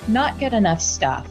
Not good enough stuff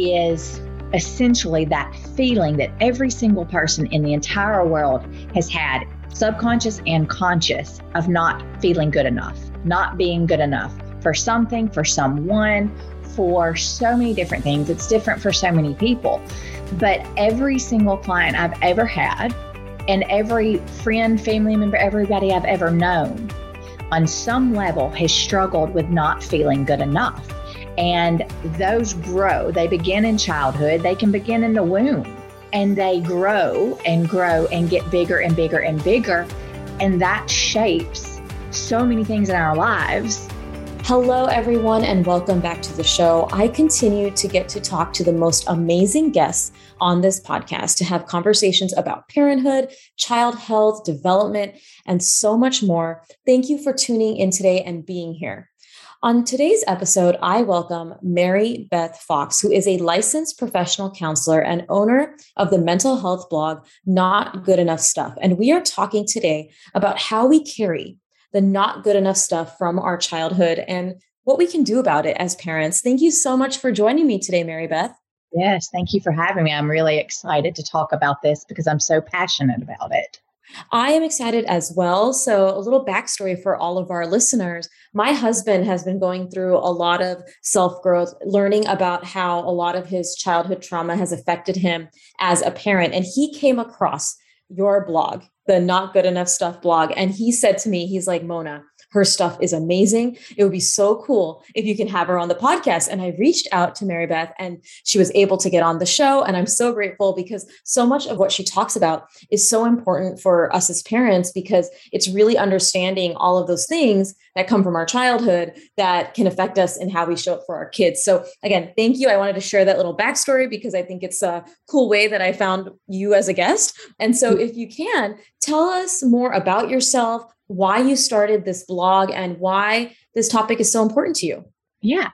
is essentially that feeling that every single person in the entire world has had, subconscious and conscious, of not feeling good enough, not being good enough for something, for someone, for so many different things. It's different for so many people. But every single client I've ever had, and every friend, family member, everybody I've ever known, on some level has struggled with not feeling good enough. And those grow. They begin in childhood. They can begin in the womb, and they grow and grow and get bigger and bigger and bigger. And that shapes so many things in our lives. Hello, everyone, and welcome back to the show. I continue to get to talk to the most amazing guests on this podcast to have conversations about parenthood, child health, development, and so much more. Thank you for tuning in today and being here. On today's episode, I welcome Mary Beth Fox, who is a licensed professional counselor and owner of the mental health blog, Not Good Enough Stuff. And we are talking today about how we carry the not good enough stuff from our childhood and what we can do about it as parents. Thank you so much for joining me today, Mary Beth. Yes, thank you for having me. I'm really excited to talk about this because I'm so passionate about it. I am excited as well. So a little backstory for all of our listeners. My husband has been going through a lot of self-growth, learning about how a lot of his childhood trauma has affected him as a parent. And he came across your blog, the Not Good Enough Stuff blog. And he said to me, he's like, Mona, her stuff is amazing. It would be so cool if you can have her on the podcast. And I reached out to Mary Beth and she was able to get on the show. And I'm so grateful because so much of what she talks about is so important for us as parents, because it's really understanding all of those things that come from our childhood that can affect us in how we show up for our kids. So again, thank you. I wanted to share that little backstory because I think it's a cool way that I found you as a guest. And so if you can, tell us more about yourself, why you started this blog, and why this topic is so important to you. Yeah.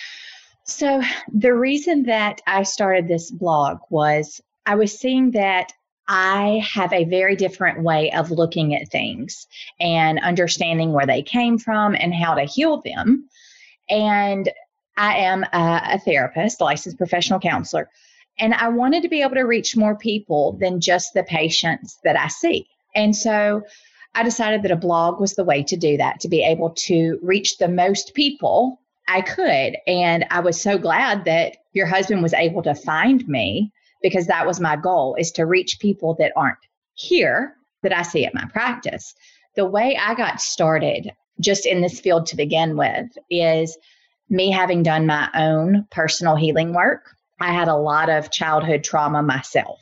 So the reason that I started this blog was I was seeing that I have a very different way of looking at things and understanding where they came from and how to heal them. And I am a therapist, a licensed professional counselor, and I wanted to be able to reach more people than just the patients that I see. And so I decided that a blog was the way to do that, to be able to reach the most people I could. And I was so glad that your husband was able to find me, because that was my goal, is to reach people that aren't here that I see at my practice. The way I got started just in this field to begin with is me having done my own personal healing work. I had a lot of childhood trauma myself.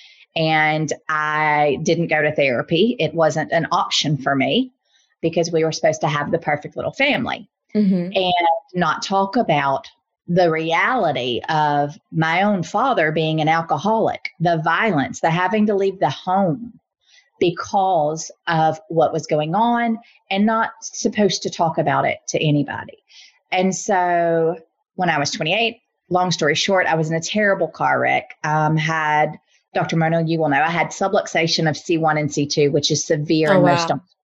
And I didn't go to therapy. It wasn't an option for me because we were supposed to have the perfect little family and not talk about the reality of my own father being an alcoholic, the violence, the having to leave the home because of what was going on, and not supposed to talk about it to anybody. And so when I was 28, long story short, I was in a terrible car wreck, had Dr. Mona, you will know, I had subluxation of C1 and C2, which is severe in most times.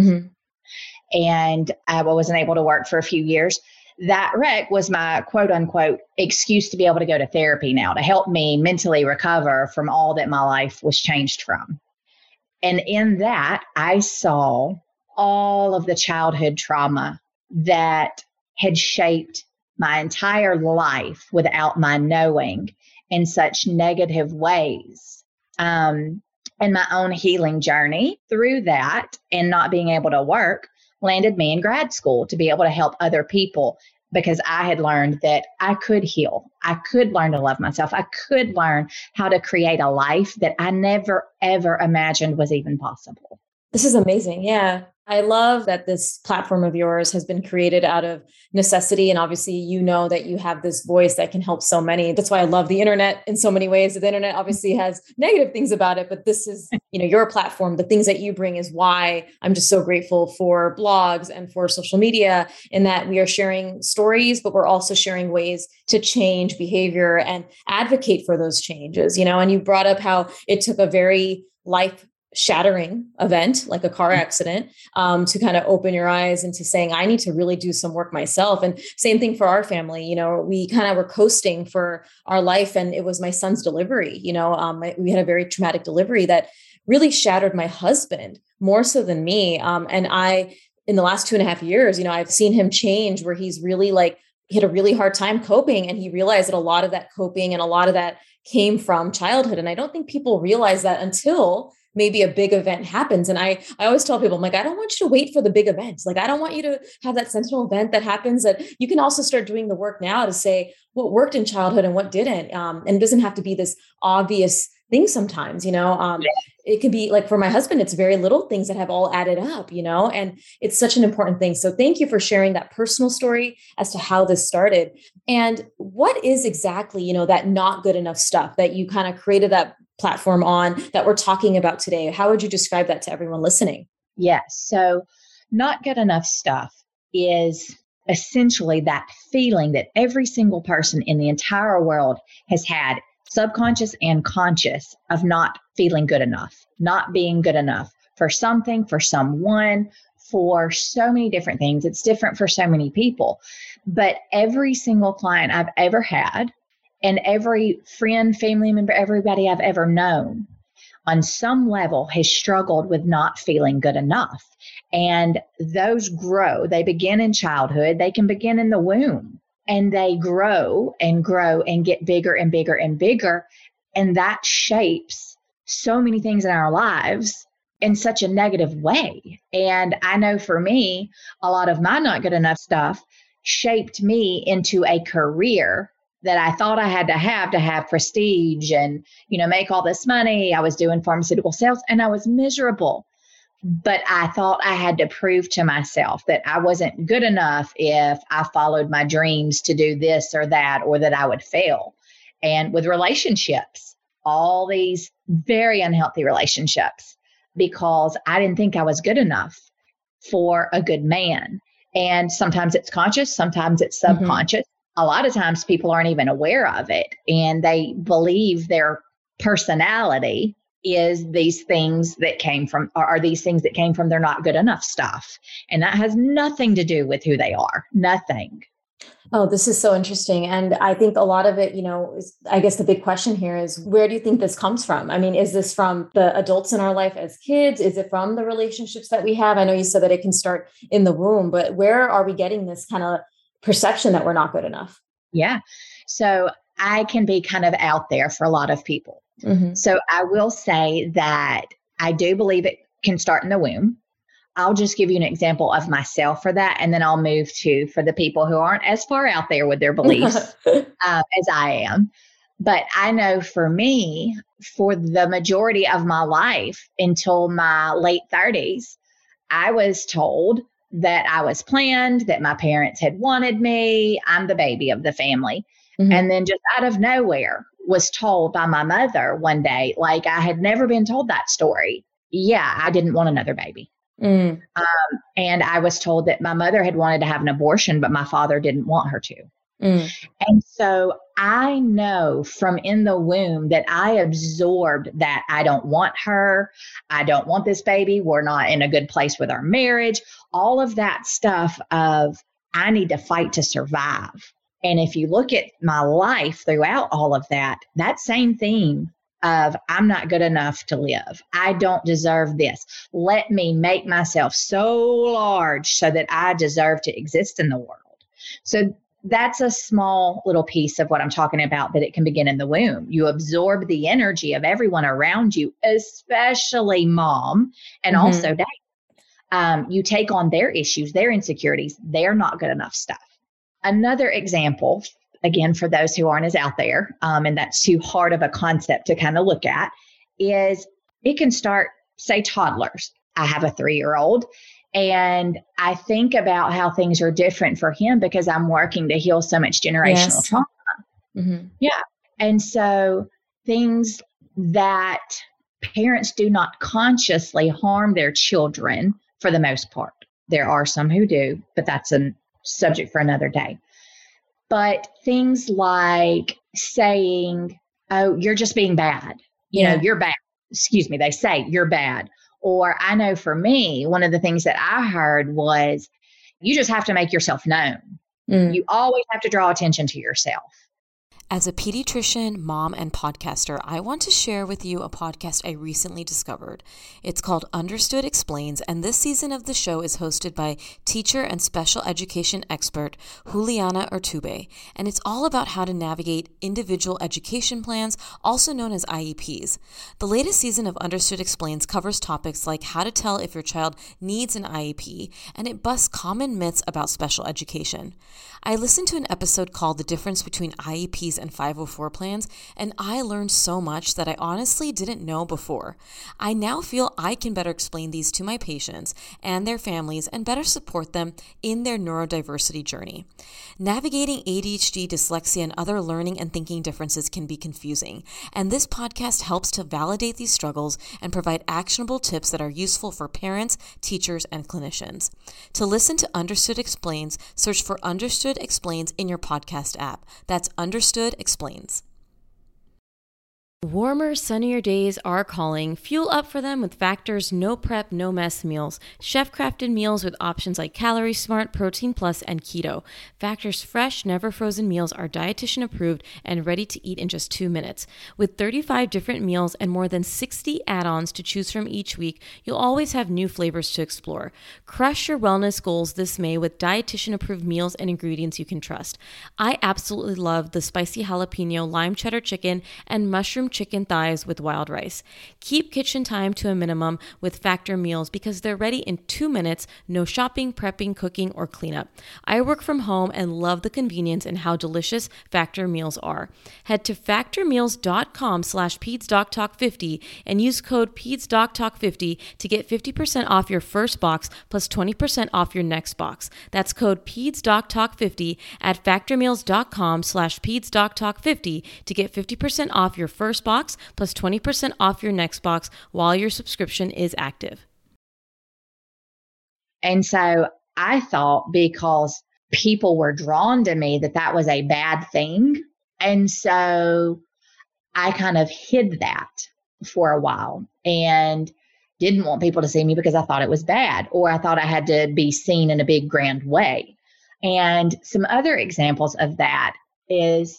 And I wasn't able to work for a few years. That wreck was my quote unquote excuse to be able to go to therapy now, to help me mentally recover from all that my life was changed from. And in that, I saw all of the childhood trauma that had shaped my entire life without my knowing, in such negative ways. And my own healing journey through that and not being able to work landed me in grad school to be able to help other people, because I had learned that I could heal. I could learn to love myself. I could learn how to create a life that I never, ever imagined was even possible. This is amazing. Yeah. I love that this platform of yours has been created out of necessity. And obviously, you know that you have this voice that can help so many. That's why I love the internet in so many ways. The internet obviously has negative things about it, but this is, your platform. The things that you bring is why I'm just so grateful for blogs and for social media, in that we are sharing stories, but we're also sharing ways to change behavior and advocate for those changes, and you brought up how it took a very life shattering event, like a car accident, to kind of open your eyes into saying, I need to really do some work myself. And same thing for our family. We kind of were coasting for our life, and it was my son's delivery. We had a very traumatic delivery that really shattered my husband more so than me. And in the last 2.5 years, I've seen him change, where he's really he had a really hard time coping, and he realized that a lot of that coping and a lot of that came from childhood. And I don't think people realize that until maybe a big event happens. And I always tell people, I'm like, I don't want you to wait for the big events. Like, I don't want you to have that sentinel event that happens. That you can also start doing the work now to say what worked in childhood and what didn't. And it doesn't have to be this obvious thing sometimes, it can be like, for my husband, it's very little things that have all added up, and it's such an important thing. So thank you for sharing that personal story as to how this started. And what is exactly, that not good enough stuff that you kind of created that platform on, that we're talking about today? How would you describe that to everyone listening? Yes. So not good enough stuff is essentially that feeling that every single person in the entire world has had, subconscious and conscious, of not feeling good enough, not being good enough for something, for someone, for so many different things. It's different for so many people. But every single client I've ever had, and every friend, family member, everybody I've ever known, on some level has struggled with not feeling good enough. And those grow. They begin in childhood. They can begin in the womb. And they grow and grow and get bigger and bigger and bigger. And that shapes so many things in our lives in such a negative way. And I know for me, a lot of my not good enough stuff shaped me into a career that I thought I had to have prestige and, make all this money. I was doing pharmaceutical sales and I was miserable. But I thought I had to prove to myself that I wasn't good enough if I followed my dreams to do this or that, or that I would fail. And with relationships, all these very unhealthy relationships, because I didn't think I was good enough for a good man. And sometimes it's conscious, sometimes it's subconscious. A lot of times people aren't even aware of it, and they believe their personality is these things that came from, or are these things that came from their not good enough stuff. And that has nothing to do with who they are. Nothing. Oh, this is so interesting. And I think a lot of it, I guess the big question here is, where do you think this comes from? I mean, is this from the adults in our life as kids? Is it from the relationships that we have? I know you said that it can start in the womb, but where are we getting this kind of perception that we're not good enough? Yeah. So I can be kind of out there for a lot of people. So I will say that I do believe it can start in the womb. I'll just give you an example of myself for that, and then I'll move to for the people who aren't as far out there with their beliefs as I am. But I know for me, for the majority of my life until my late 30s, I was told that I was planned, that my parents had wanted me. I'm the baby of the family. And then just out of nowhere was told by my mother one day, like I had never been told that story. Yeah, I didn't want another baby. And I was told that my mother had wanted to have an abortion, but my father didn't want her to. And so I know from in the womb that I absorbed that I don't want her. I don't want this baby. We're not in a good place with our marriage. All of that stuff of I need to fight to survive. And if you look at my life throughout all of that, that same theme of I'm not good enough to live. I don't deserve this. Let me make myself so large so that I deserve to exist in the world. So that's a small little piece of what I'm talking about, that it can begin in the womb. You absorb the energy of everyone around you, especially mom and also dad. You take on their issues, their insecurities, their not good enough stuff. Another example, again, for those who aren't as out there, and that's too hard of a concept to kind of look at, is it can start, say, toddlers. I have a 3-year-old, and I think about how things are different for him because I'm working to heal so much generational trauma. Yeah. And so things that parents do not consciously harm their children for the most part. There are some who do, but that's a subject for another day. But things like saying, oh, you're just being bad. You know, you're bad. they say you're bad. Or I know for me, one of the things that I heard was you just have to make yourself known. You always have to draw attention to yourself. As a pediatrician, mom, and podcaster, I want to share with you a podcast I recently discovered. It's called Understood Explains, and this season of the show is hosted by teacher and special education expert Juliana Urtubey, and it's all about how to navigate individual education plans, also known as IEPs. The latest season of Understood Explains covers topics like how to tell if your child needs an IEP, and it busts common myths about special education. I listened to an episode called The Difference Between IEPs and 504 plans, and I learned so much that I honestly didn't know before. I now feel I can better explain these to my patients and their families and better support them in their neurodiversity journey. Navigating ADHD, dyslexia, and other learning and thinking differences can be confusing, and this podcast helps to validate these struggles and provide actionable tips that are useful for parents, teachers, and clinicians. To listen to Understood Explains, search for Understood Explains in your podcast app. That's Understood Explains. Warmer, sunnier days are calling. Fuel up for them with Factor's no prep, no mess meals. Chef-crafted meals with options like Calorie Smart, Protein Plus, and Keto. Factor's fresh, never frozen meals are dietitian approved and ready to eat in just 2 minutes. With 35 different meals and more than 60 add-ons to choose from each week, you'll always have new flavors to explore. Crush your wellness goals this May with dietitian approved meals and ingredients you can trust. I absolutely love the spicy jalapeno, lime cheddar chicken, and mushroom chicken thighs with wild rice. Keep kitchen time to a minimum with Factor meals because they're ready in 2 minutes, no shopping, prepping, cooking, or cleanup. I work from home and love the convenience and how delicious Factor meals are. Head to factormeals.com/PedsDocTalk50 and use code PedsDocTalk50 to get 50% off your first box plus 20% off your next box. That's code PedsDocTalk50 at factormeals.com/PedsDocTalk50 to get 50% off your first box plus 20% off your next box while your subscription is active. And so I thought because people were drawn to me that was a bad thing. And so I kind of hid that for a while and didn't want people to see me because I thought it was bad, or I thought I had to be seen in a big grand way. And some other examples of that is,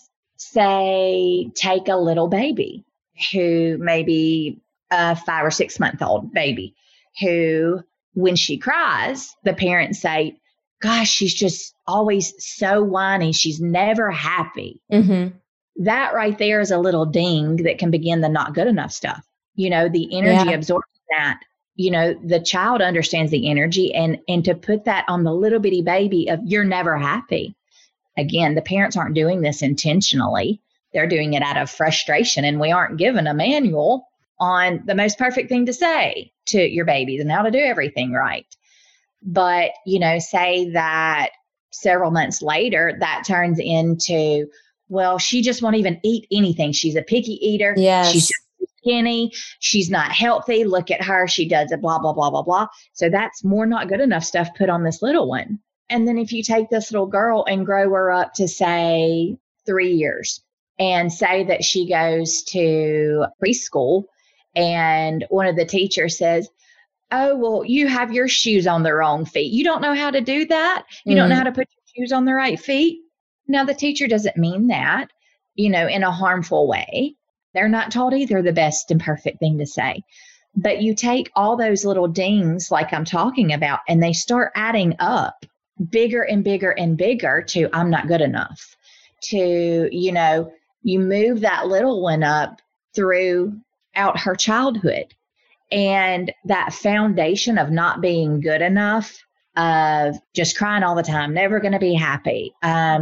say, take a little baby who may be a 5 or 6 month old baby who, when she cries, the parents say, gosh, she's just always so whiny. She's never happy. Mm-hmm. That right there is a little ding that can begin the not good enough stuff. The energy absorbs that. The child understands the energy, and to put that on the little bitty baby of you're never happy. Again, the parents aren't doing this intentionally. They're doing it out of frustration, and we aren't given a manual on the most perfect thing to say to your babies and how to do everything right. But, say that several months later, that turns into, well, she just won't even eat anything. She's a picky eater. Yes. She's just skinny. She's not healthy. Look at her. She does it, blah, blah, blah, blah, blah. So that's more not good enough stuff put on this little one. And then if you take this little girl and grow her up to, say, 3 years, and say that she goes to preschool and one of the teachers says, oh, well, you have your shoes on the wrong feet. You don't know how to do that? You don't know how to put your shoes on the right feet? Now, the teacher doesn't mean that, in a harmful way. They're not taught either the best and perfect thing to say. But you take all those little dings like I'm talking about, and they start adding up bigger and bigger and bigger to I'm not good enough, to, you move that little one up throughout her childhood. And that foundation of not being good enough, of just crying all the time, never going to be happy,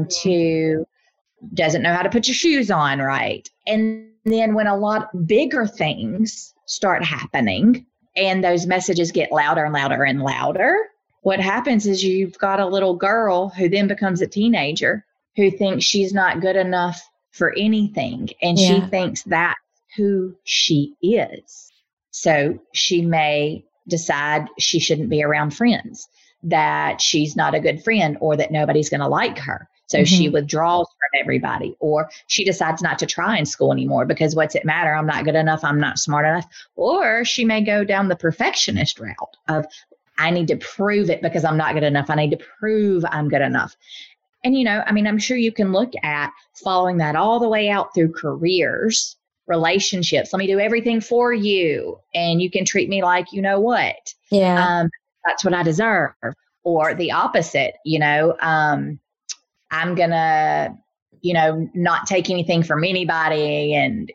to doesn't know how to put your shoes on right. And then when a lot bigger things start happening and those messages get louder and louder and louder, what happens is you've got a little girl who then becomes a teenager who thinks she's not good enough for anything. And she thinks that's who she is. So she may decide she shouldn't be around friends, that she's not a good friend, or that nobody's going to like her. So she withdraws than everybody. Or she decides not to try in school anymore because what's it matter? I'm not good enough. I'm not smart enough. Or she may go down the perfectionist route of, I need to prove it because I'm not good enough. I need to prove I'm good enough. And, I'm sure you can look at following that all the way out through careers, relationships. Let me do everything for you. And you can treat me like, you know what? Yeah. That's what I deserve. Or the opposite, I'm going to, not take anything from anybody and,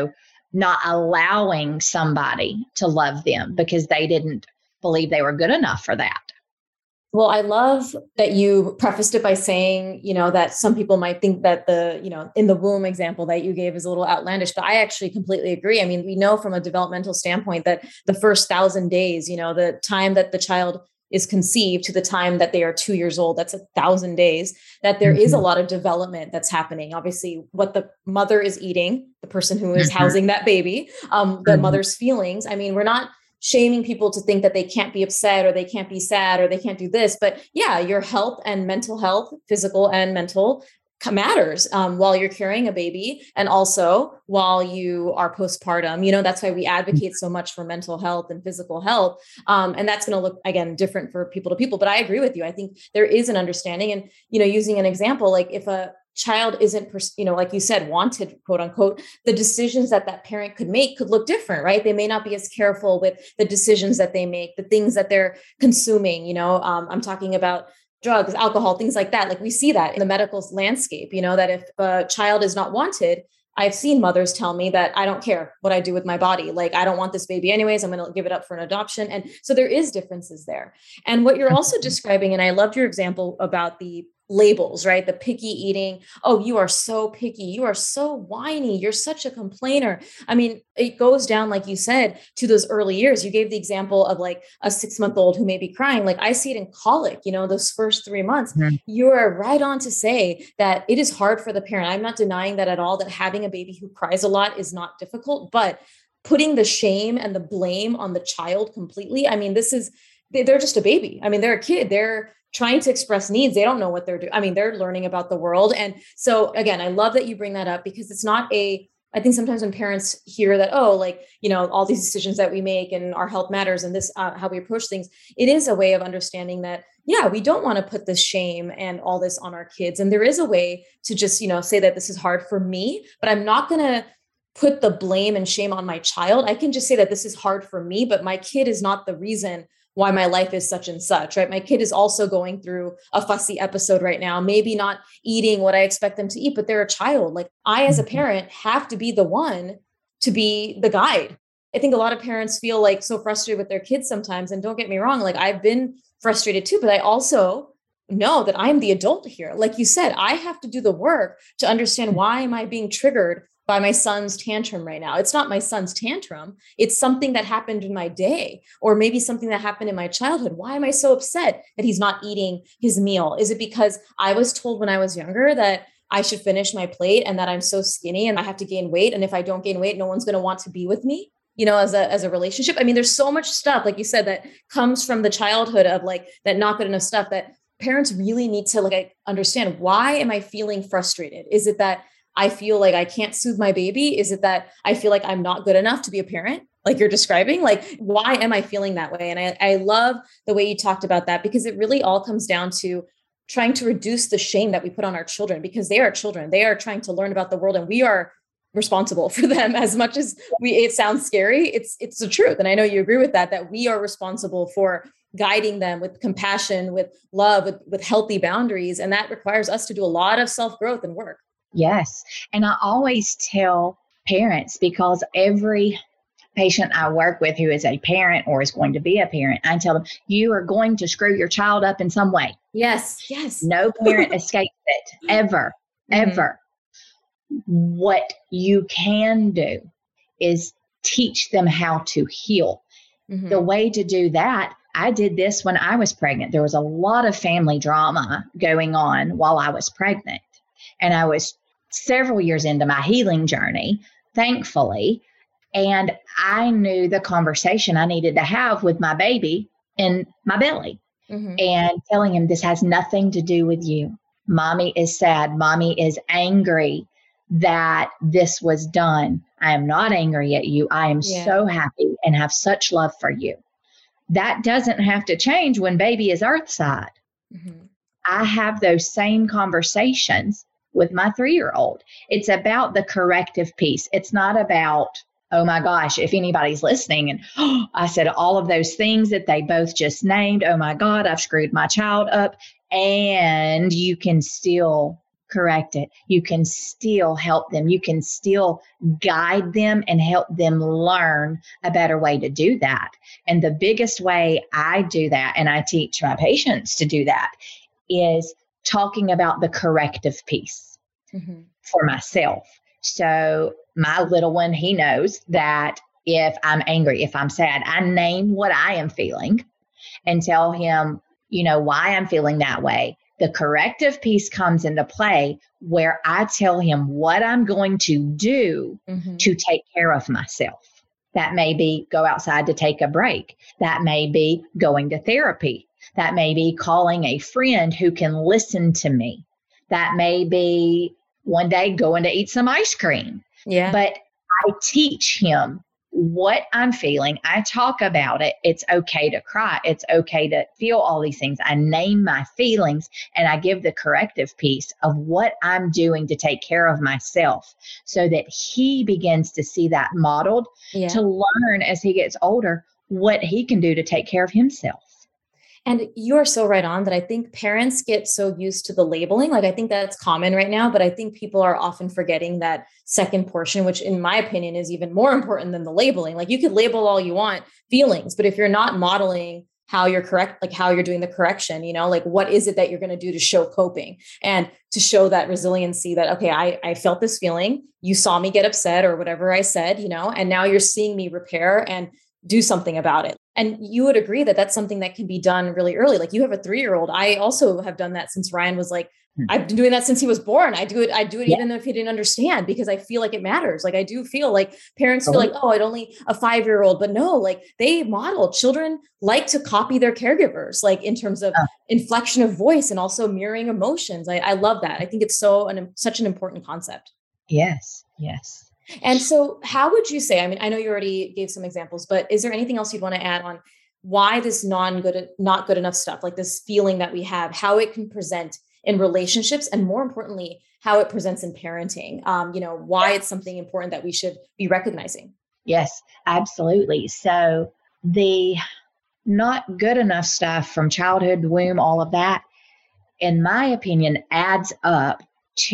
not allowing somebody to love them because they didn't believe they were good enough for that. Well, I love that you prefaced it by saying, that some people might think that in the womb example that you gave is a little outlandish, but I actually completely agree. I mean, we know from a developmental standpoint that the first 1,000 days, the time that the child is conceived to the time that they are 2 years old, that's 1,000 days, that there is a lot of development that's happening. Obviously, what the mother is eating, the person who is housing that baby, the mother's feelings. I mean, we're not shaming people to think that they can't be upset or they can't be sad or they can't do this. But yeah, your health and mental health, physical and mental, matters while you're carrying a baby and also while you are postpartum. That's why we advocate so much for mental health and physical health. And that's going to look, again, different for people to people. But I agree with you. I think there is an understanding. And, using an example, like if a child isn't, like you said, wanted, quote unquote, the decisions that parent could make could look different, right? They may not be as careful with the decisions that they make, the things that they're consuming. I'm talking about drugs, alcohol, things like that. Like we see that in the medical landscape, that if a child is not wanted, I've seen mothers tell me that I don't care what I do with my body. Like, I don't want this baby anyways. I'm going to give it up for an adoption. And so there is differences there. And what you're also describing, and I loved your example about the labels, right? The picky eating. Oh, you are so picky. You are so whiny. You're such a complainer. I mean, it goes down, like you said, to those early years. You gave the example of like a 6-month-old who may be crying. Like I see it in colic, those first 3 months. You are right on to say that it is hard for the parent. I'm not denying that at all, that having a baby who cries a lot is not difficult, but putting the shame and the blame on the child completely. I mean, they're just a baby. I mean, they're a kid. They're trying to express needs. They don't know what they're doing. I mean, they're learning about the world. And so again, I love that you bring that up because it's not I think sometimes when parents hear that, oh, like, all these decisions that we make and our health matters and this, how we approach things, it is a way of understanding that, yeah, we don't want to put this shame and all this on our kids. And there is a way to just, say that this is hard for me, but I'm not going to put the blame and shame on my child. I can just say that this is hard for me, but my kid is not the reason why my life is such and such, right? My kid is also going through a fussy episode right now, maybe not eating what I expect them to eat, but they're a child. Like I, as a parent, have to be the one to be the guide. I think a lot of parents feel like so frustrated with their kids sometimes. And don't get me wrong, like I've been frustrated too, but I also know that I'm the adult here. Like you said, I have to do the work to understand why am I being triggered by my son's tantrum right now. It's not my son's tantrum. It's something that happened in my day, or maybe something that happened in my childhood. Why am I so upset that he's not eating his meal? Is it because I was told when I was younger that I should finish my plate and that I'm so skinny and I have to gain weight? And if I don't gain weight, no one's going to want to be with me, as a relationship. I mean, there's so much stuff, like you said, that comes from the childhood of like that not good enough stuff that parents really need to like understand. Why am I feeling frustrated? Is it that I feel like I can't soothe my baby? Is it that I feel like I'm not good enough to be a parent? Like you're describing, like, why am I feeling that way? And I love the way you talked about that, because it really all comes down to trying to reduce the shame that we put on our children, because they are children. They are trying to learn about the world and we are responsible for them. As much as it sounds scary, it's the truth. And I know you agree with that we are responsible for guiding them with compassion, with love, with healthy boundaries. And that requires us to do a lot of self-growth and work. Yes. And I always tell parents, because every patient I work with who is a parent or is going to be a parent, I tell them, you are going to screw your child up in some way. Yes. No parent escapes it, ever. What you can do is teach them how to heal. The way to do that, I did this when I was pregnant. There was a lot of family drama going on while I was pregnant. And I was several years into my healing journey, thankfully. And I knew the conversation I needed to have with my baby in my belly and telling him, this has nothing to do with you. Mommy is sad. Mommy is angry that this was done. I am not angry at you. I am so happy and have such love for you. That doesn't have to change when baby is earthside. Mm-hmm. I have those same conversations with my 3-year-old. It's about the corrective piece. It's not about, oh my gosh, if anybody's listening and I said all of those things that they both just named, oh my God, I've screwed my child up. And you can still correct it. You can still help them. You can still guide them and help them learn a better way to do that. And the biggest way I do that, and I teach my patients to do that, is talking about the corrective piece for myself. So my little one, he knows that if I'm angry, if I'm sad, I name what I am feeling and tell him, why I'm feeling that way. The corrective piece comes into play where I tell him what I'm going to do to take care of myself. That may be go outside to take a break. That may be going to therapy. That may be calling a friend who can listen to me. That may be one day going to eat some ice cream. Yeah. But I teach him what I'm feeling. I talk about it. It's okay to cry. It's okay to feel all these things. I name my feelings and I give the corrective piece of what I'm doing to take care of myself so that he begins to see that modeled to learn as he gets older what he can do to take care of himself. And you're so right on that. I think parents get so used to the labeling. Like, I think that's common right now, but I think people are often forgetting that second portion, which in my opinion is even more important than the labeling. Like, you could label all you want feelings, but if you're not modeling how you're correct, like how you're doing the correction, like what is it that you're going to do to show coping and to show that resiliency that, okay, I felt this feeling, you saw me get upset or whatever I said, and now you're seeing me repair and do something about it. And you would agree that that's something that can be done really early. Like, you have a 3-year-old. I also have done that since Ryan was like, I've been doing that since he was born. I do it even if he didn't understand, because I feel like it matters. Like, I do feel like parents feel like, oh, I'd only a 5-year-old, but no, like they model. Children like to copy their caregivers, like in terms of inflection of voice and also mirroring emotions. I love that. I think it's such an important concept. Yes. Yes. And so how would you say, I know you already gave some examples, but is there anything else you'd want to add on why this not good enough stuff, like this feeling that we have, how it can present in relationships, and more importantly, how it presents in parenting? Why it's something important that we should be recognizing? Yes, absolutely. So the not good enough stuff from childhood, womb, all of that, in my opinion, adds up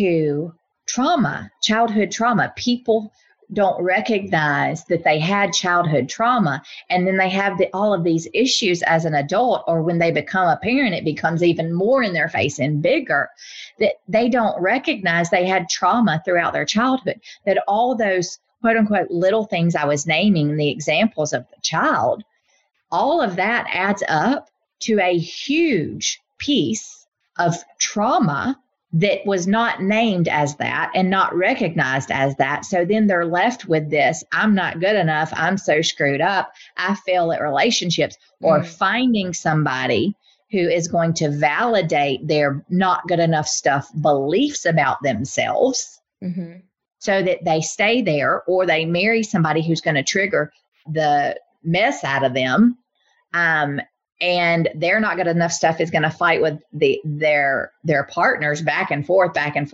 to trauma, childhood trauma. People don't recognize that they had childhood trauma, and then they have all of these issues as an adult, or when they become a parent, it becomes even more in their face and bigger, that they don't recognize they had trauma throughout their childhood, that all those quote unquote little things I was naming, the examples of the child, all of that adds up to a huge piece of trauma that was not named as that and not recognized as that. So then they're left with this, I'm not good enough, I'm so screwed up, I fail at relationships, or finding somebody who is going to validate their not good enough stuff beliefs about themselves so that they stay there, or they marry somebody who's going to trigger the mess out of them. And their not good enough stuff is going to fight with their partners back and forth,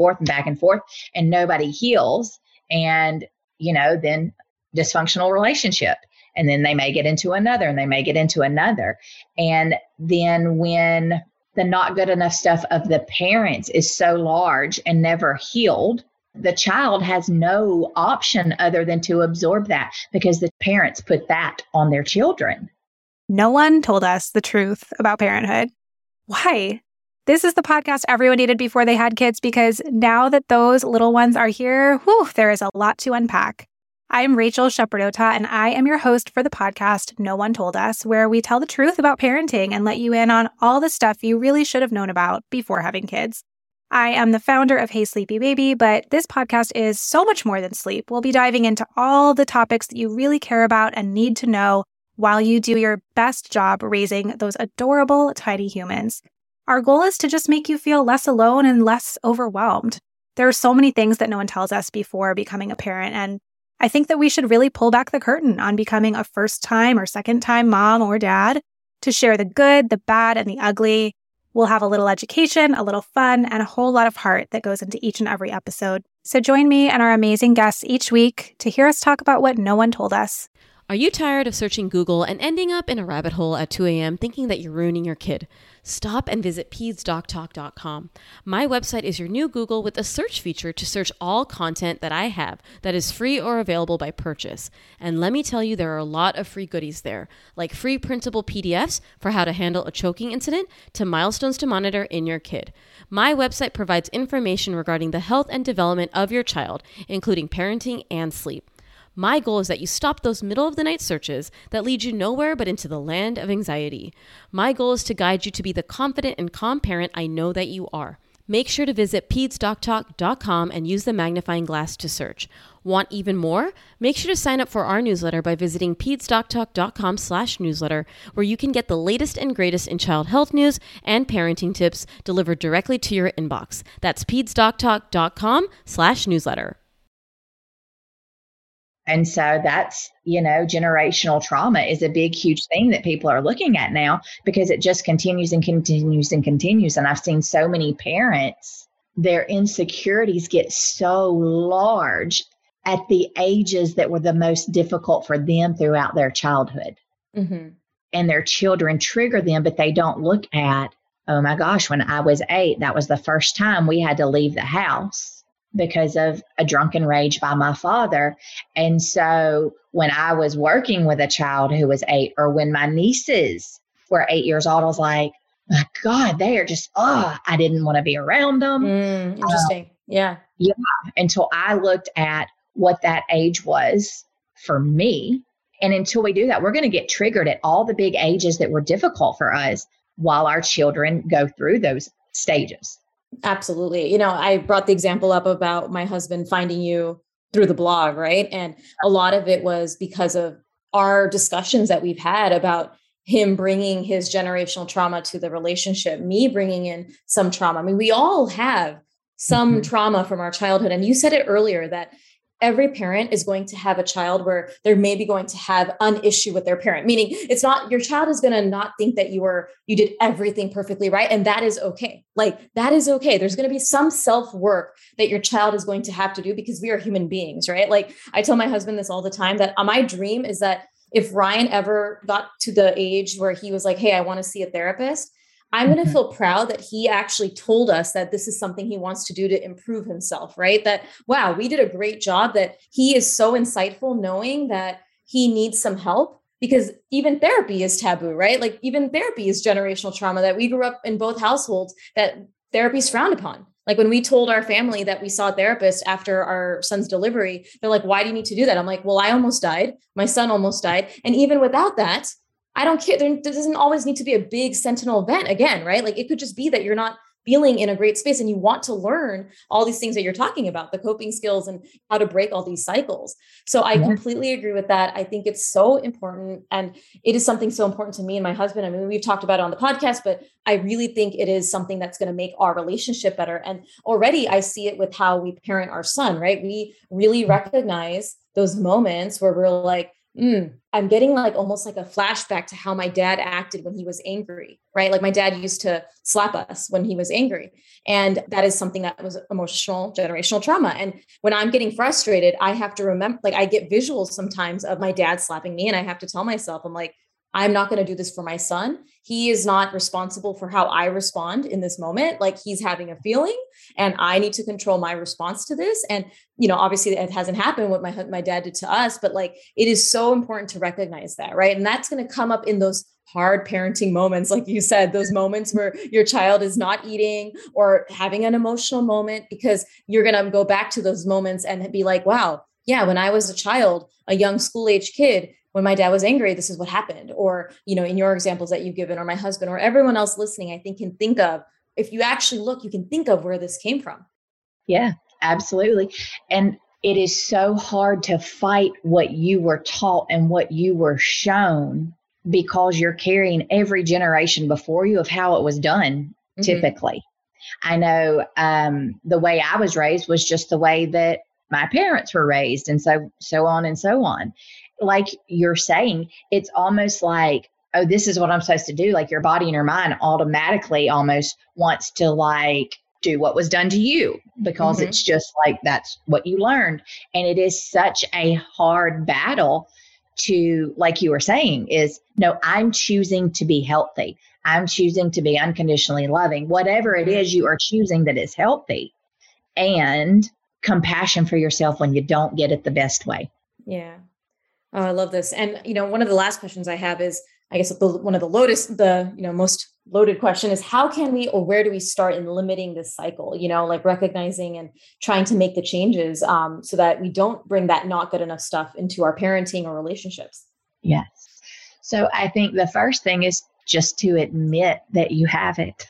and nobody heals. And, then dysfunctional relationship. And then they may get into another, and they may get into another. And then when the not good enough stuff of the parents is so large and never healed, the child has no option other than to absorb that, because the parents put that on their children. No one told us the truth about parenthood. Why? This is the podcast everyone needed before they had kids, because now that those little ones are here, there is a lot to unpack. I'm Rachel Shepardota, and I am your host for the podcast No One Told Us, where we tell the truth about parenting and let you in on all the stuff you really should have known about before having kids. I am the founder of Hey Sleepy Baby, but this podcast is so much more than sleep. We'll be diving into all the topics that you really care about and need to know while you do your best job raising those adorable, tiny humans. Our goal is to just make you feel less alone and less overwhelmed. There are so many things that no one tells us before becoming a parent, and I think that we should really pull back the curtain on becoming a first-time or second-time mom or dad to share the good, the bad, and the ugly. We'll have a little education, a little fun, and a whole lot of heart that goes into each and every episode. So join me and our amazing guests each week to hear us talk about what no one told us. Are you tired of searching Google and ending up in a rabbit hole at 2 a.m. thinking that you're ruining your kid? Stop and visit PedsDocTalk.com. My website is your new Google with a search feature to search all content that I have that is free or available by purchase. And let me tell you, there are a lot of free goodies there, like free printable PDFs for how to handle a choking incident to milestones to monitor in your kid. My website provides information regarding the health and development of your child, including parenting and sleep. My goal is that you stop those middle-of-the-night searches that lead you nowhere but into the land of anxiety. My goal is to guide you to be the confident and calm parent I know that you are. Make sure to visit PedsDocTalk.com and use the magnifying glass to search. Want even more? Make sure to sign up for our newsletter by visiting PedsDocTalk.com/newsletter, where you can get the latest and greatest in child health news and parenting tips delivered directly to your inbox. That's PedsDocTalk.com/newsletter. And so that's, generational trauma is a big, huge thing that people are looking at now because it just continues and continues and continues. And I've seen so many parents, their insecurities get so large at the ages that were the most difficult for them throughout their childhood. Mm-hmm. And their children trigger them, but they don't look at, oh my gosh, when I was 8, that was the first time we had to leave the house because of a drunken rage by my father. And so when I was working with a child who was 8, or when my nieces were 8 years old, I was like, my God, they are just, I didn't want to be around them. Interesting. Yeah. Until I looked at what that age was for me. And until we do that, we're going to get triggered at all the big ages that were difficult for us while our children go through those stages. Absolutely. I brought the example up about my husband finding you through the blog, right? And a lot of it was because of our discussions that we've had about him bringing his generational trauma to the relationship, me bringing in some trauma. I mean, we all have some trauma from our childhood. And you said it earlier that every parent is going to have a child where they're maybe going to have an issue with their parent, meaning it's not, your child is going to not think that you did everything perfectly right. And that is okay. That is okay. There's going to be some self-work that your child is going to have to do because we are human beings, right? I tell my husband this all the time, that my dream is that if Ryan ever got to the age where he was like, hey, I want to see a therapist, I'm going to feel proud that he actually told us that this is something he wants to do to improve himself, right? That, wow, we did a great job, that he is so insightful knowing that he needs some help, because even therapy is taboo, right? Even therapy is generational trauma, that we grew up in both households that therapy is frowned upon. When we told our family that we saw a therapist after our son's delivery, they're like, why do you need to do that? I'm like, well, I almost died. My son almost died. And even without that, I don't care. There doesn't always need to be a big sentinel event again, right? It could just be that you're not feeling in a great space and you want to learn all these things that you're talking about, the coping skills and how to break all these cycles. So I completely agree with that. I think it's so important. And it is something so important to me and my husband. I mean, we've talked about it on the podcast, but I really think it is something that's going to make our relationship better. And already I see it with how we parent our son, right? We really recognize those moments where we're like, I'm getting almost like a flashback to how my dad acted when he was angry, right? My dad used to slap us when he was angry. And that is something that was emotional, generational trauma. And when I'm getting frustrated, I have to remember, I get visuals sometimes of my dad slapping me, and I have to tell myself, I'm like, I'm not going to do this for my son. He is not responsible for how I respond in this moment. He's having a feeling and I need to control my response to this. And, obviously it hasn't happened what my dad did to us, but it is so important to recognize that, right? And that's going to come up in those hard parenting moments. Like you said, those moments where your child is not eating or having an emotional moment, because you're going to go back to those moments and be like, wow, yeah, when I was a child, a young school-age kid, when my dad was angry, this is what happened. Or, in your examples that you've given, or my husband, or everyone else listening, I think can think of, if you actually look, you can think of where this came from. Yeah, absolutely. And it is so hard to fight what you were taught and what you were shown, because you're carrying every generation before you of how it was done typically. I know the way I was raised was just the way that my parents were raised, and so on and so on. Like you're saying, it's almost like, oh, this is what I'm supposed to do. Like your body and your mind automatically almost wants to like do what was done to you because it's just like that's what you learned. And it is such a hard battle to, like you were saying, is no, I'm choosing to be healthy. I'm choosing to be unconditionally loving, whatever it is you are choosing that is healthy, and compassion for yourself when you don't get it the best way. Yeah. Oh, I love this. And, one of the last questions I have is, I guess one of the most loaded question is, how can we, or where do we start in limiting this cycle, like recognizing and trying to make the changes so that we don't bring that not good enough stuff into our parenting or relationships? Yes. So I think the first thing is just to admit that you have it.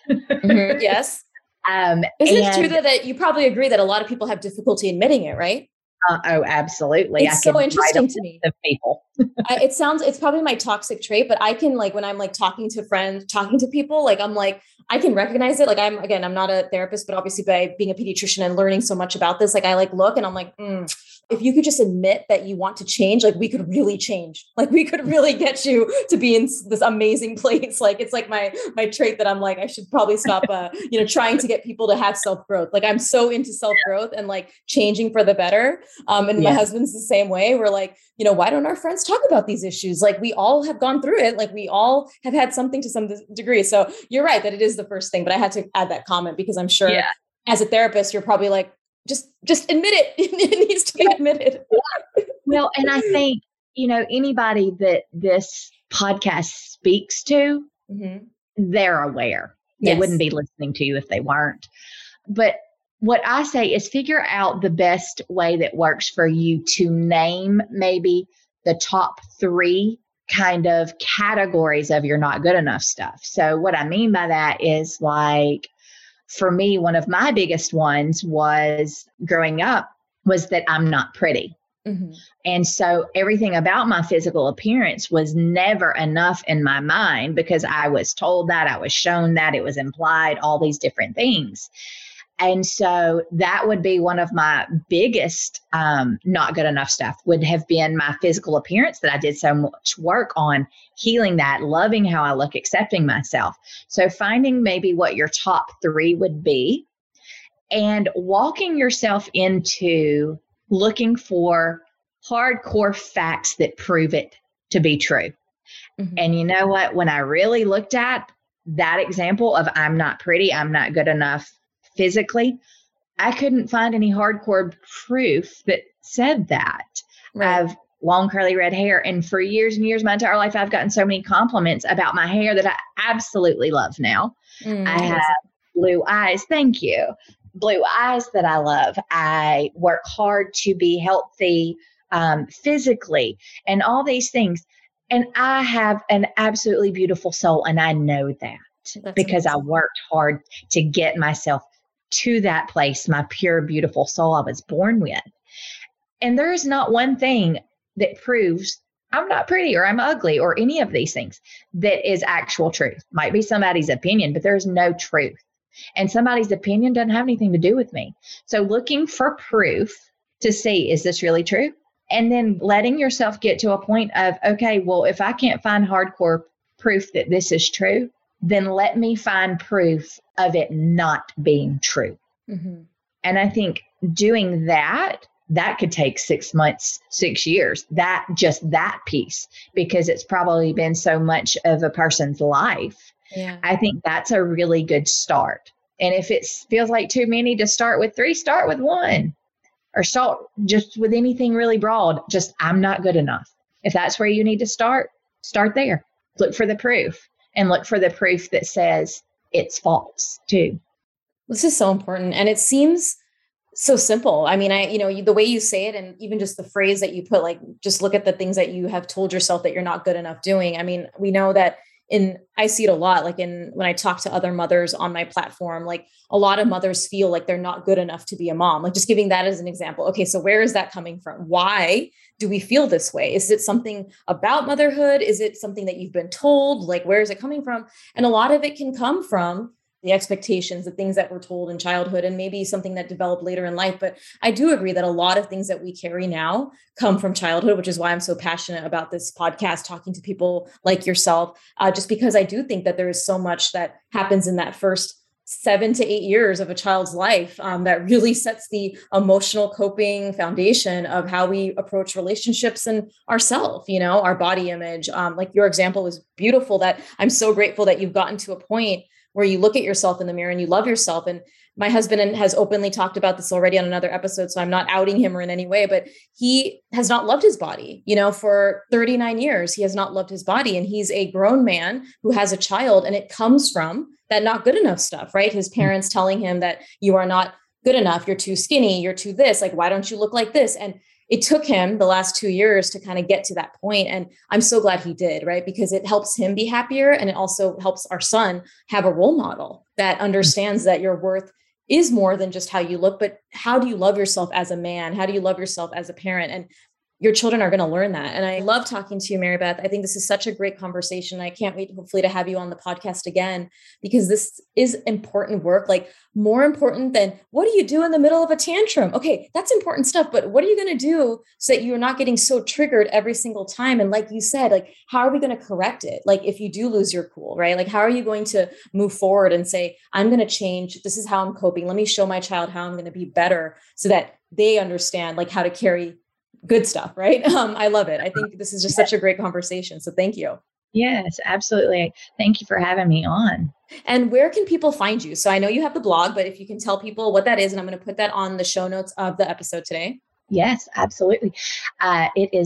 Yes. Isn't it true that you probably agree that a lot of people have difficulty admitting it, right? Oh, absolutely. It's so interesting to me. People. It's probably my toxic trait, but I can, like, when I'm like talking to friends, talking to people, like, I'm like, I can recognize it. Like I'm not a therapist, but obviously by being a pediatrician and learning so much about this, like I like look and I'm like, if you could just admit that you want to change, like we could really change. Like we could really get you to be in this amazing place. Like it's like my trait that I'm like, I should probably stop, trying to get people to have self-growth. Like I'm so into self-growth and like changing for the better. And my husband's the same way. We're like, why don't our friends talk about these issues? Like we all have gone through it. Like we all have had something to some degree. So you're right that it is the first thing, but I had to add that comment because I'm sure as a therapist, you're probably like, just admit it. It needs to be admitted. Well, and I think, anybody that this podcast speaks to, they're aware. They wouldn't be listening to you if they weren't. But what I say is figure out the best way that works for you to name maybe the top 3 kind of categories of your not good enough stuff. So what I mean by that is, like, for me, one of my biggest ones was growing up was that I'm not pretty. And so everything about my physical appearance was never enough in my mind because I was told that, I was shown that, it was implied, all these different things. And so that would be one of my biggest not good enough stuff, would have been my physical appearance, that I did so much work on healing that, loving how I look, accepting myself. So finding maybe what your top 3 would be and walking yourself into looking for hardcore facts that prove it to be true. And you know what? When I really looked at that example of I'm not pretty, I'm not good enough physically, I couldn't find any hardcore proof that said that. Right. I have long curly red hair, and for years and years, my entire life, I've gotten so many compliments about my hair that I absolutely love now. I have blue eyes. Thank you. Blue eyes that I love. I work hard to be healthy physically and all these things. And I have an absolutely beautiful soul, and I know that because I worked hard to get myself to that place, my pure, beautiful soul I was born with. And there is not one thing that proves I'm not pretty or I'm ugly or any of these things that is actual truth. Might be somebody's opinion, but there's no truth. And somebody's opinion doesn't have anything to do with me. So looking for proof to see, is this really true? And then letting yourself get to a point of, okay, well, if I can't find hardcore proof that this is true, then let me find proof of it not being true. And I think doing that could take 6 months, 6 years, that piece, because it's probably been so much of a person's life. I think that's a really good start. And if it feels like too many to start with 3, start with 1, or start just with anything really broad. Just, I'm not good enough. If that's where you need to start there. Look for the proof, and look for the proof that says it's false too. This is so important. And it seems so simple. I mean, the way you say it, and even just the phrase that you put, like, just look at the things that you have told yourself that you're not good enough doing. I mean, we know that I see it a lot, like when I talk to other mothers on my platform, like a lot of mothers feel like they're not good enough to be a mom. Like, just giving that as an example. Okay, so where is that coming from? Why do we feel this way? Is it something about motherhood? Is it something that you've been told? Like, where is it coming from? And a lot of it can come from the expectations, the things that we're told in childhood, and maybe something that developed later in life. But I do agree that a lot of things that we carry now come from childhood, which is why I'm so passionate about this podcast, talking to people like yourself, just because I do think that there is so much that happens in that first 7 to 8 years of a child's life that really sets the emotional coping foundation of how we approach relationships and ourselves, our body image. Like your example was beautiful, that I'm so grateful that you've gotten to a point where you look at yourself in the mirror and you love yourself. And my husband has openly talked about this already on another episode, so I'm not outing him or in any way, but he has not loved his body. For 39 years, he has not loved his body. And he's a grown man who has a child, and it comes from that not good enough stuff, right? His parents telling him that you are not good enough. You're too skinny. You're too this. Like, why don't you look like this? And it took him the last 2 years to kind of get to that point. And I'm so glad he did, right? Because it helps him be happier. And it also helps our son have a role model that understands that your worth is more than just how you look, but how do you love yourself as a man? How do you love yourself as a parent? And your children are going to learn that. And I love talking to you, Mary Beth. I think this is such a great conversation. I can't wait, hopefully, to have you on the podcast again, because this is important work, like more important than what do you do in the middle of a tantrum? Okay, that's important stuff, but what are you going to do so that you're not getting so triggered every single time? And like you said, like, how are we going to correct it? Like, if you do lose your cool, right? Like, how are you going to move forward and say, I'm going to change. This is how I'm coping. Let me show my child how I'm going to be better so that they understand like how to carry good stuff, right? I love it. I think this is just such a great conversation. So thank you. Yes, absolutely. Thank you for having me on. And where can people find you? So I know you have the blog, but if you can tell people what that is, and I'm going to put that on the show notes of the episode today. Yes, absolutely. It is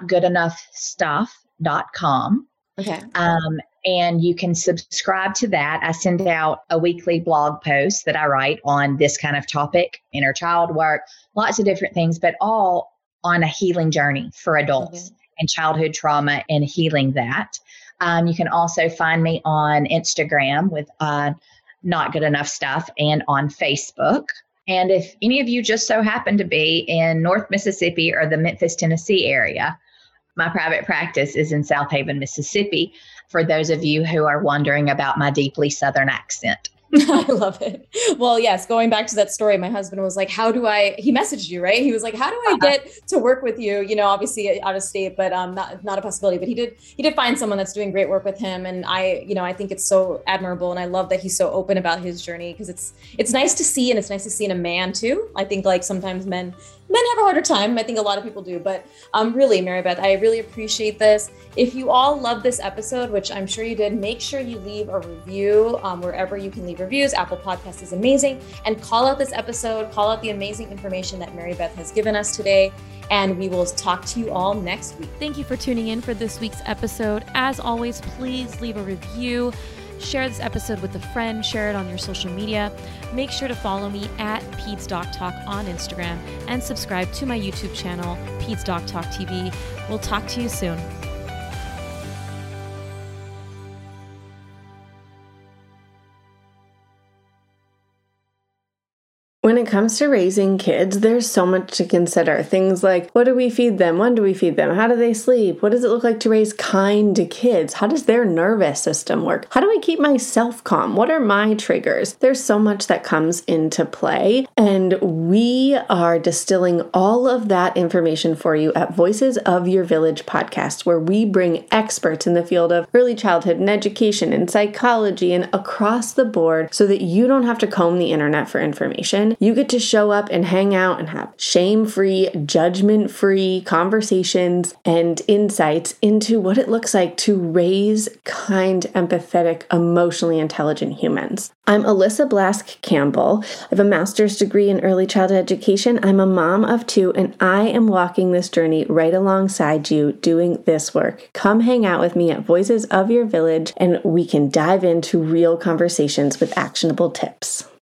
notgoodenoughstuff.com. Okay. And you can subscribe to that. I send out a weekly blog post that I write on this kind of topic, inner child work, lots of different things, but all on a healing journey for adults and childhood trauma and healing that. You can also find me on Instagram with Not Good Enough Stuff and on Facebook. And if any of you just so happen to be in North Mississippi or the Memphis, Tennessee area, my private practice is in South Haven, Mississippi, for those of you who are wondering about my deeply Southern accent. I love it. Well, yes, going back to that story, my husband was like, he messaged you, right? He was like, how do I get to work with you? Obviously out of state, but not a possibility, but he did find someone that's doing great work with him. And I think it's so admirable. And I love that he's so open about his journey, because it's nice to see, and it's nice to see in a man too. I think like sometimes men have a harder time. I think a lot of people do, but really, Mary Beth, I really appreciate this. If you all love this episode, which I'm sure you did, make sure you leave a review wherever you can leave reviews. Apple Podcast is amazing. And call out this episode, call out the amazing information that Mary Beth has given us today. And we will talk to you all next week. Thank you for tuning in for this week's episode. As always, please leave a review. Share this episode with a friend, share it on your social media. Make sure to follow me at Peds Doc Talk on Instagram and subscribe to my YouTube channel, Peds Doc Talk TV. We'll talk to you soon. When it comes to raising kids, there's so much to consider. Things like, what do we feed them? When do we feed them? How do they sleep? What does it look like to raise kind kids? How does their nervous system work? How do I keep myself calm? What are my triggers? There's so much that comes into play, and we are distilling all of that information for you at Voices of Your Village podcast, where we bring experts in the field of early childhood and education and psychology and across the board so that you don't have to comb the internet for information. You get to show up and hang out and have shame-free, judgment-free conversations and insights into what it looks like to raise kind, empathetic, emotionally intelligent humans. I'm Alyssa Blask Campbell. I have a master's degree in early childhood education. I'm a mom of 2, and I am walking this journey right alongside you doing this work. Come hang out with me at Voices of Your Village, and we can dive into real conversations with actionable tips.